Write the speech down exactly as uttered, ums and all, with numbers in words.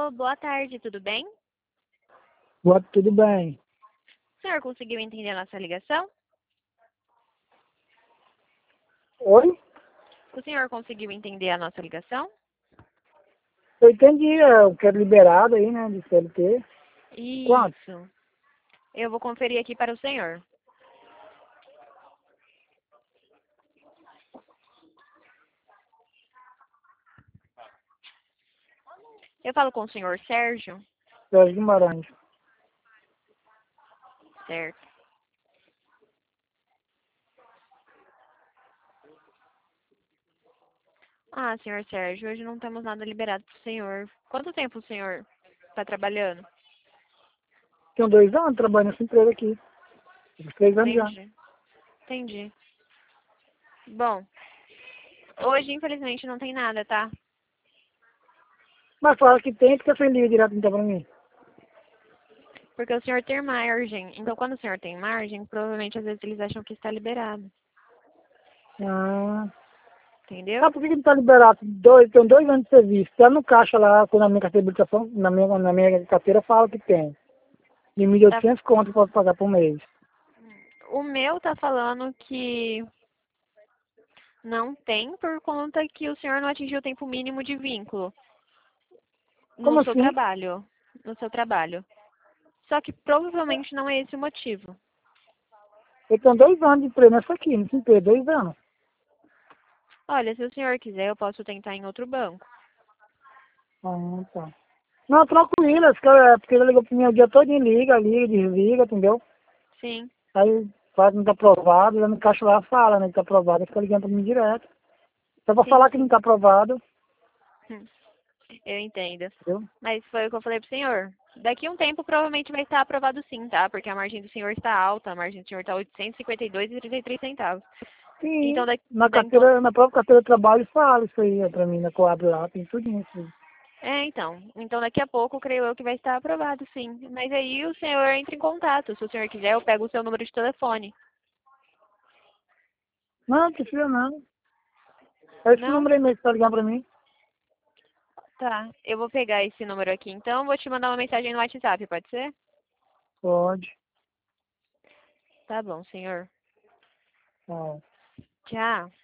Alô, boa tarde, tudo bem? Boa, tudo bem. O senhor conseguiu entender a nossa ligação? Oi? O senhor conseguiu entender a nossa ligação? Eu entendi, eu quero liberado aí, né, de C L T. Quanto? Isso. Eu vou conferir aqui para o senhor. Eu falo com o senhor Sérgio? Sérgio Guimarães. Certo. Ah, senhor Sérgio, hoje não temos nada liberado para o senhor. Quanto tempo o senhor está trabalhando? Tenho dois anos trabalhando nessa empresa aqui. Uns três anos já. Entendi. Entendi. Bom, hoje infelizmente não tem nada, tá? Mas fala que tem, porque você liga direto então pra mim. Porque o senhor tem margem. Então, quando o senhor tem margem, provavelmente às vezes eles acham que está liberado. Ah. Entendeu? Sabe por que que não tá liberado? Dois, tenho dois anos de serviço. Tá no caixa lá, quando a minha carteira de habilitação, na minha, na minha carteira fala que tem. Limite de Tá. oitocentos conto que eu posso pagar por mês. O meu tá falando que não tem por conta que o senhor não atingiu o tempo mínimo de vínculo Como no seu assim? trabalho. No seu trabalho. Só que provavelmente não é esse o motivo. Eu tenho dois anos de emprego nessa aqui, nessa empresa, dois anos. Olha, se o senhor quiser, eu posso tentar em outro banco. Ah, tá. Não, tranquilo, esse cara, porque ele ligou pro mim o dia todo, liga, liga, desliga, entendeu? Sim. Aí fala que não tá aprovado, lá no caixa lá fala, né, que tá aprovado, aí fica ligando pra mim direto. Só pra Sim, falar que não sim. tá aprovado, Hum, Eu entendo. entendeu? Mas foi o que eu falei pro senhor. Daqui a um tempo provavelmente vai estar aprovado sim, tá? Porque a margem do senhor está alta. A margem do senhor está oitocentos e cinquenta e dois e trinta e três centavos. Então, Sim, daqui, na da, então, carteira, na própria carteira de trabalho fala isso aí, ó, pra mim, na Coab lá, tem tudo isso aí. É, então. Então daqui a pouco, creio eu que vai estar aprovado, sim. Mas aí o senhor entra em contato. Se o senhor quiser, eu pego o seu número de telefone. Não, não precisa não. É esse Não? número aí mesmo que tá ligando pra mim. Tá. Eu vou pegar esse número aqui. Então, vou te mandar uma mensagem no WhatsApp, pode ser? Pode. Tá bom, senhor. Ó. Tchau.